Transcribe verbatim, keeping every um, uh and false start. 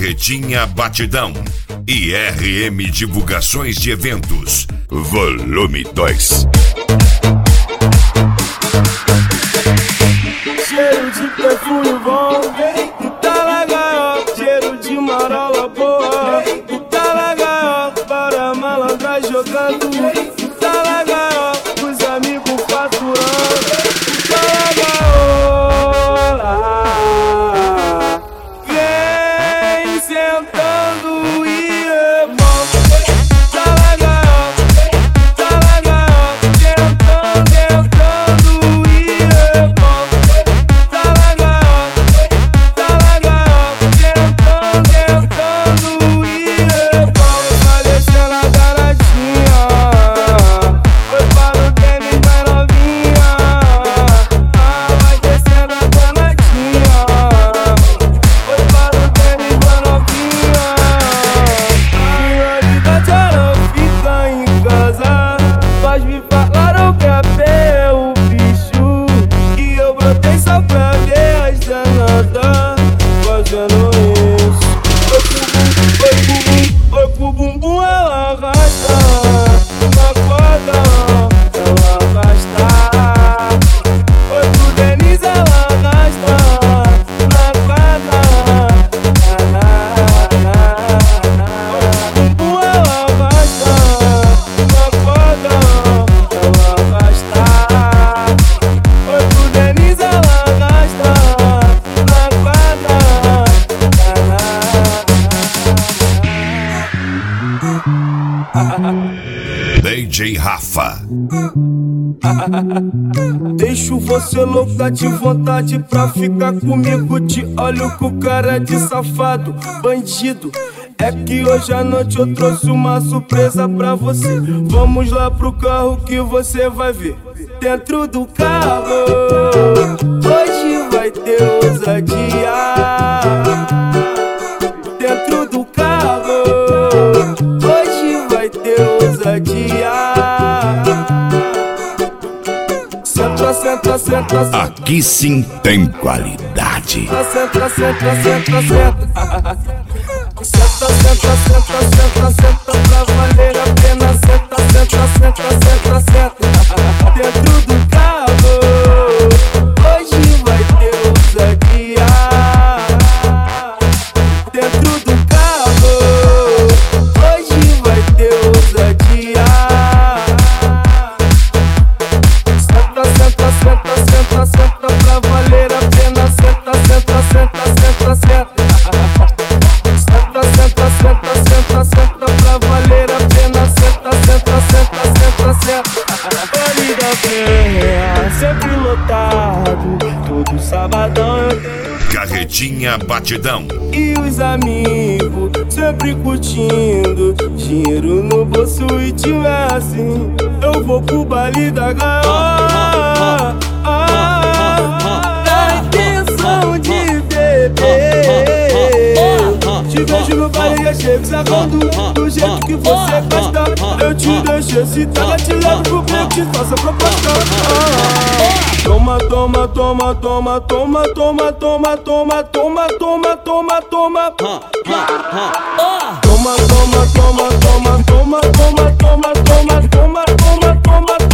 Carretinha Batidão e R M Divulgações de Eventos, volume dois. Cheiro de perfume bom, tá legal. Cheiro de marola boa, tá legal. Para malandra jogando, tá legal. Os amigos faturando, tá legal. Vem sentando e é bom, tá legal, tá legal. Sentando, sentando e é bom. D J Rafa. Deixo você louca de vontade pra ficar comigo. Te olho com cara de safado, bandido. É que hoje à noite eu trouxe uma surpresa pra você. Vamos lá pro carro que você vai ver. Dentro do carro hoje vai ter ousadia. Dentro do carro hoje vai ter ousadia. Senta, senta, senta, senta. Aqui sim tem qualidade. Senta, senta, senta, senta. Senta, senta, senta, senta, senta pra valer a pena. Senta, senta, senta, senta, senta. Dentro do carro hoje vai ter ousadia. Dentro do carro hoje vai ter ousadia. Senta, senta, senta, senta, senta pra valer a pena. Senta, senta, senta, senta, senta. Senta, senta, senta, senta, senta pra valer a pena. Senta, senta, senta, senta, senta. Vale da Penha, sempre lotado. Todo sabadão eu tenho Carretinha Batidão e os amigos sempre curtindo. Dinheiro no bolso e tiver assim, eu vou pro baile da gaiola. Na intenção de beber. Te vejo no baile e chego sacando do jeito que você gosta. Eu te deixo excitada, te levo pro beco, te faço a proposta. Toma, toma, toma, toma, toma, toma, toma, toma, toma, toma, toma, toma. Toma, toma, toma, toma, toma, toma, toma, toma, toma, toma, toma, toma.